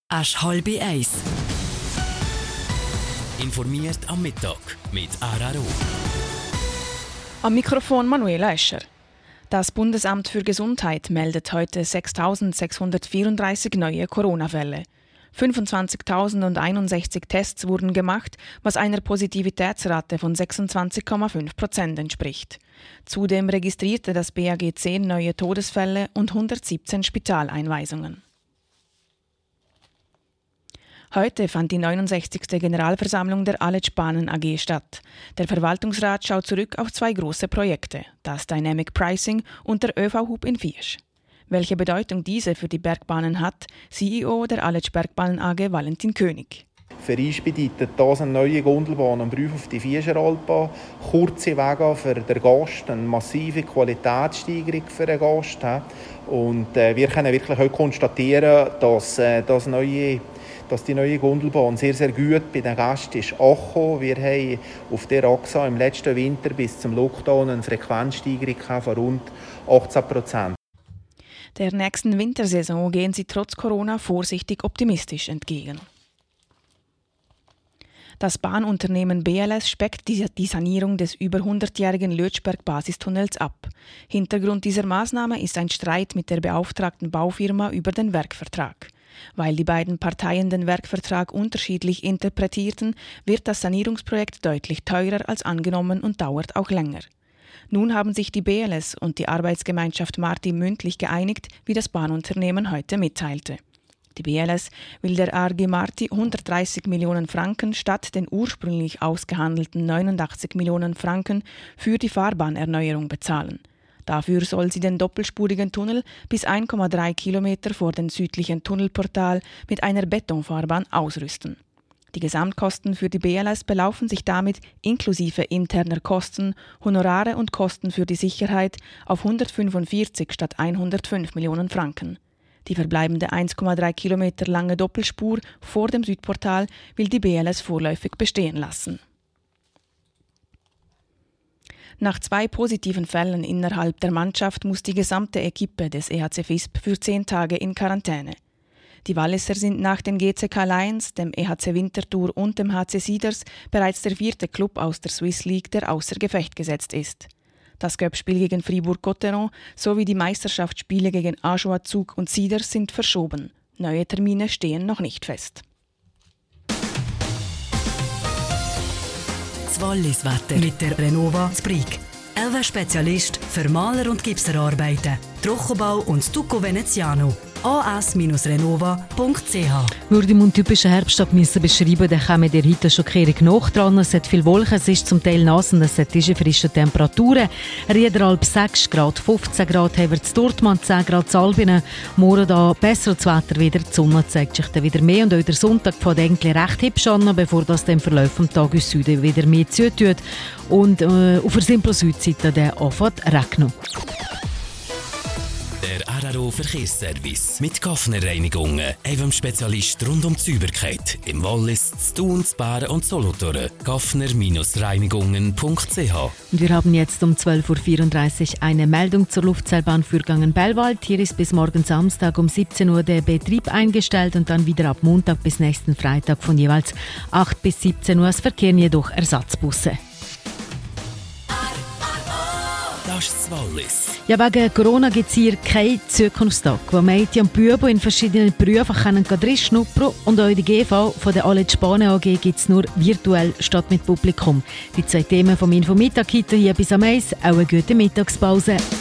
Asch halbe Eis. Informiert am Mittag mit Araro. Am Mikrofon Manuela Escher. Das Bundesamt für Gesundheit meldet heute 6.634 neue Corona-Fälle. 25.061 Tests wurden gemacht, was einer Positivitätsrate von 26,5% entspricht. Zudem registrierte das BAG 10 neue Todesfälle und 117 Spitaleinweisungen. Heute fand die 69. Generalversammlung der Aletsch Bahnen AG statt. Der Verwaltungsrat schaut zurück auf 2 große Projekte, das Dynamic Pricing und der ÖV-Hub in Viersch. Welche Bedeutung diese für die Bergbahnen hat, CEO der Aletsch Bergbahnen AG Valentin König. Für uns bedeutet das eine neue Gondelbahn am Brief auf die Vierscher Altbahn. Kurze Wege für den Gast, eine massive Qualitätssteigerung für den Gast. Und wir können wirklich heute konstatieren, dass die neue Gondelbahn sehr, sehr gut bei den Gästen ist angekommen. Wir haben auf der Achse im letzten Winter bis zum Lockdown eine Frequenzsteigerung von rund 18%. Der nächsten Wintersaison gehen sie trotz Corona vorsichtig optimistisch entgegen. Das Bahnunternehmen BLS speckt die Sanierung des über 100-jährigen Lötschberg-Basistunnels ab. Hintergrund dieser Maßnahme ist ein Streit mit der beauftragten Baufirma über den Werkvertrag. Weil die beiden Parteien den Werkvertrag unterschiedlich interpretierten, wird das Sanierungsprojekt deutlich teurer als angenommen und dauert auch länger. Nun haben sich die BLS und die Arbeitsgemeinschaft Marti mündlich geeinigt, wie das Bahnunternehmen heute mitteilte. Die BLS will der AG Marti 130 Millionen Franken statt den ursprünglich ausgehandelten 89 Millionen Franken für die Fahrbahnerneuerung bezahlen. Dafür soll sie den doppelspurigen Tunnel bis 1,3 Kilometer vor dem südlichen Tunnelportal mit einer Betonfahrbahn ausrüsten. Die Gesamtkosten für die BLS belaufen sich damit inklusive interner Kosten, Honorare und Kosten für die Sicherheit auf 145 statt 105 Millionen Franken. Die verbleibende 1,3 Kilometer lange Doppelspur vor dem Südportal will die BLS vorläufig bestehen lassen. Nach 2 positiven Fällen innerhalb der Mannschaft muss die gesamte Equipe des EHC Visp für 10 Tage in Quarantäne. Die Walliser sind nach den GCK Lions, dem EHC Winterthur und dem HC Sieders bereits der 4. Club aus der Swiss League, der außer Gefecht gesetzt ist. Das Cup-Spiel gegen Fribourg-Cotteron sowie die Meisterschaftsspiele gegen Ajoa, Zug und Sieders sind verschoben. Neue Termine stehen noch nicht fest. Das Wallis-Wetter mit der Renova Sprig. Elva-Spezialist für Maler- und Gipserarbeiten, Trockenbau und Stucco Veneziano. as-renova.ch. Würde man einen typischen Herbsttag beschreiben, dann kommen wir heute schon kehrig nach dran. Es hat viel Wolken, es ist zum Teil nass und es hat frische Temperaturen. Riederalp 6 Grad, 15 Grad haben wir zu Dortmund, 10 Grad zu Albinen. Morgen da besser das Wetter wieder, die Sonne zeigt sich dann wieder mehr und auch der Sonntag fängt eigentlich recht hübsch an, bevor das dann im Verlauf des Tages aus Süden wieder mehr zutut. Und auf der Simplo Südseite dann anfängt regnen. Der Araro Verkehrsservice mit Gaffner-Reinigungen, einem Spezialist rund um die Sauberkeit im Wallis, in Thun, Bären und Solothurn. Gaffner-reinigungen.ch. Und wir haben jetzt um 12.34 Uhr eine Meldung zur Luftseilbahn Fürgangen Bellwald. Hier ist bis morgen Samstag um 17 Uhr der Betrieb eingestellt und dann wieder ab Montag bis nächsten Freitag von jeweils 8 bis 17 Uhr. Es verkehren jedoch Ersatzbusse. Das ist das Wallis. Ja, wegen Corona gibt es hier keinen Zukunftstag, wo Mädchen und Buben in verschiedenen Berufen drin schnuppern und auch in der GV von der Aletsch Bahnen AG gibt es nur virtuell statt mit Publikum. Die 2 Themen vom Infomittag heute hier bis am 1. Auch eine gute Mittagspause.